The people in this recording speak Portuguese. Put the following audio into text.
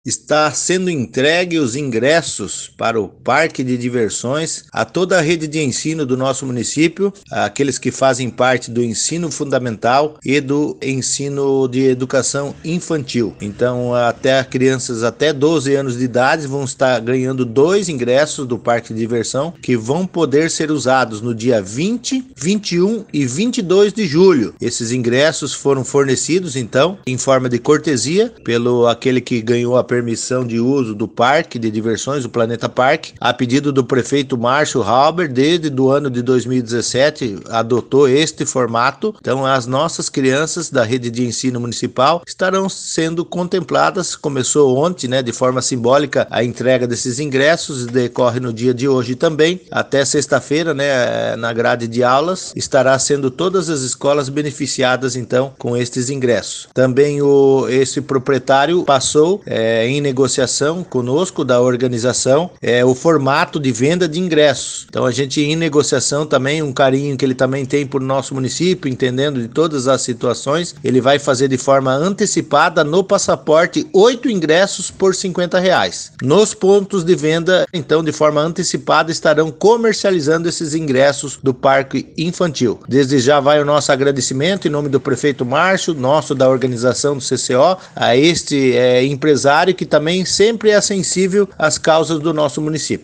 Está sendo entregue os ingressos para o parque de diversões a toda a rede de ensino do nosso município, aqueles que fazem parte do ensino fundamental e do ensino de educação infantil. Então, até crianças até 12 anos de idade vão estar ganhando 2 ingressos do parque de diversão que vão poder ser usados no dia 20, 21 e 22 de julho. Esses ingressos foram fornecidos, então, em forma de cortesia pelo aquele que ganhou a permissão de uso do parque de diversões, o Planeta Parque, a pedido do prefeito Márcio Halber, desde o ano de 2017, adotou este formato. Então, as nossas crianças da rede de ensino municipal estarão sendo contempladas. Começou ontem, de forma simbólica, a entrega desses ingressos, decorre no dia de hoje também, até sexta-feira, na grade de aulas, estará sendo todas as escolas beneficiadas, então, com estes ingressos. Também esse proprietário passou em negociação conosco da organização o formato de venda de ingressos. Então a gente em negociação também, um carinho que ele também tem por nosso município, entendendo de todas as situações, ele vai fazer de forma antecipada no passaporte 8 ingressos por R$ 50. Nos pontos de venda, então, de forma antecipada, estarão comercializando esses ingressos do parque infantil. Desde já vai o nosso agradecimento em nome do prefeito Márcio, nosso da organização do CCO, a este empresário que também sempre é sensível às causas do nosso município.